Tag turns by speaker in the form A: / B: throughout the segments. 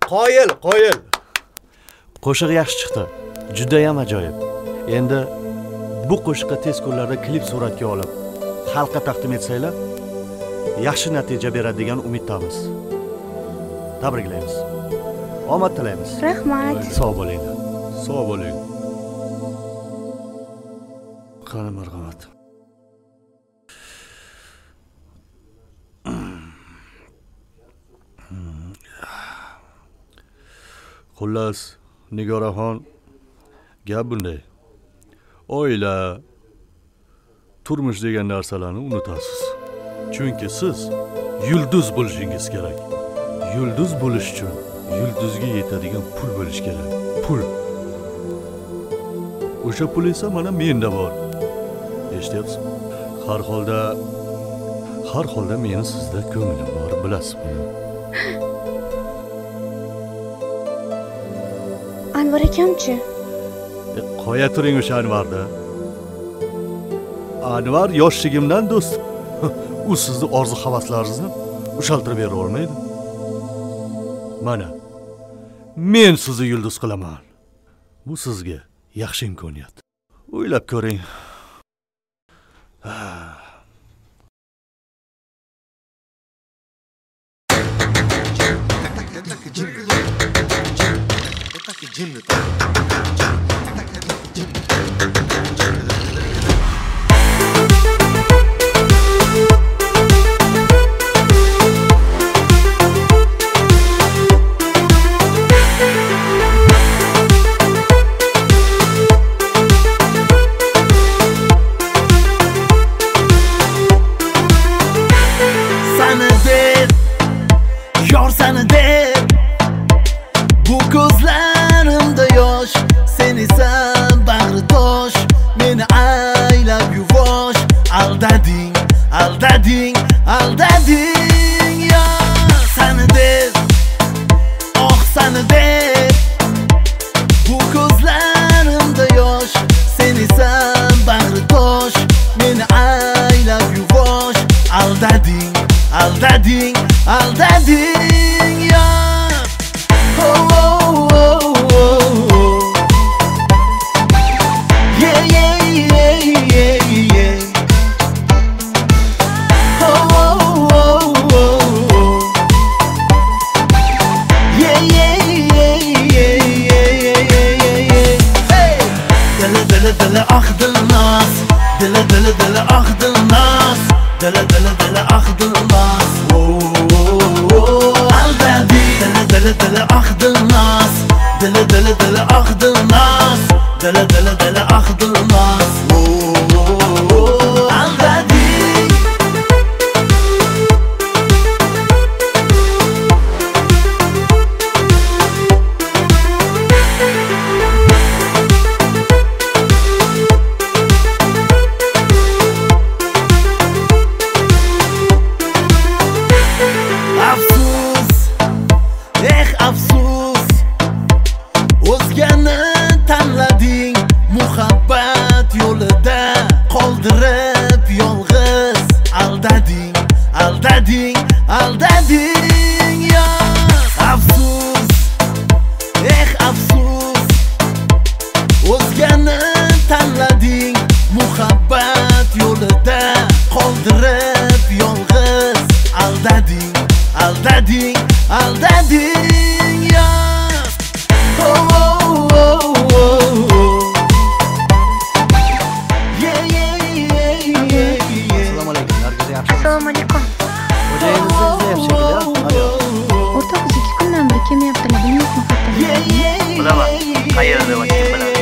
A: Qoyil.
B: Qo'shiq yaxshi chiqdi. Juda ham ajoyib. Endi bu qo'shiqqa tez kunlarda klip suratga olib, xalqqa taqdim etsanglar, yaxshi natija beradi degan umiddamiz. Tabriklaymiz. Omad tilaymiz.
C: Rahmat.
B: Sog' bo'ling. Qani marhamat. Xullas, Nigoraxon, gap bunday. Oila, turmush degan narsalarni unutasiz. Chunki siz yulduz bo'lishingiz kerak. Yulduz bo'lish uchun yulduzga yetadigan pul bo'lish kerak. Pul. O'sha pul esa mana menda bor. Eshityapsizmi? Har holda meni sizda ko'nglim bor, bilasiz buni.
C: Anvar akamchi?
B: Qo'ya turing o'sha Anvarda. Anvar yoshligimdan do'st. U sizni orzu-havaslaringizni ushaltirib bera olmaydi. Mana, men sizni yulduz qilaman. Bu sizga yaxshi imkoniyat. O'ylab ko'ring.
D: Aldading ya seni deb, seni deb. Bu ko'zlarimda yosh, seni sen bag'ri tosh, meni aylab yuvosh. Aldading ya. Dili ahdilnas, dili ahdilnas, dili ahdilnas. Aldading, dili ahdilnas, dili ahdilnas, dili ahdilnas. Aldading. Afsus, o'zgani tanlading, muhabbat yo'lida qoldirib yolg'iz. Aldading ya. Afsus, afsus, o'zgani tanlading, muhabbat yo'lida qoldirib yolg'iz. Aldading ya.
B: Assalomu alaykum. Nargiz yaxshi.
C: Assalomu alaykum.
B: Xo'jayingizni izlayapsiz-ku.
C: O'rtoq, biz 2 kundan beri kelmayaptilar. Bilmayapman xatar.
B: Bilaman. Qayerda va kim biladi?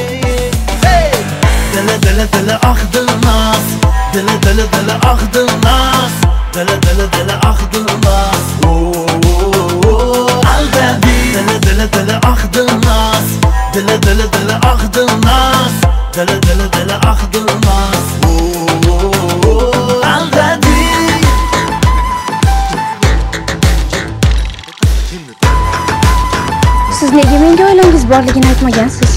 D: Dili ahdilnas, dili ahdilnas, dili ahdilnas. Aldading, dili ahdilnas, dili ahdilnas, dili ahdilnas. Aldading.
C: Siz nega menga oilangiz borligini aytmagansiz?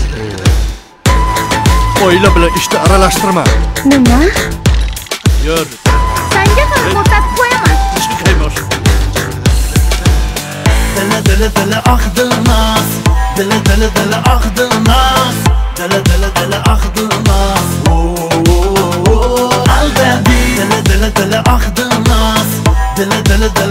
B: Oila bilan ishni aralashtirma.
C: Nima?
B: Yur.
C: Senga ham ko'rsatib qo'yaman.
B: Chiqaymoq.
D: دل دل دل اخذ الناس دل دل دل اخذ الناس دل دل دل اخذ الناس قلبي دل دل دل اخذ الناس دل دل دل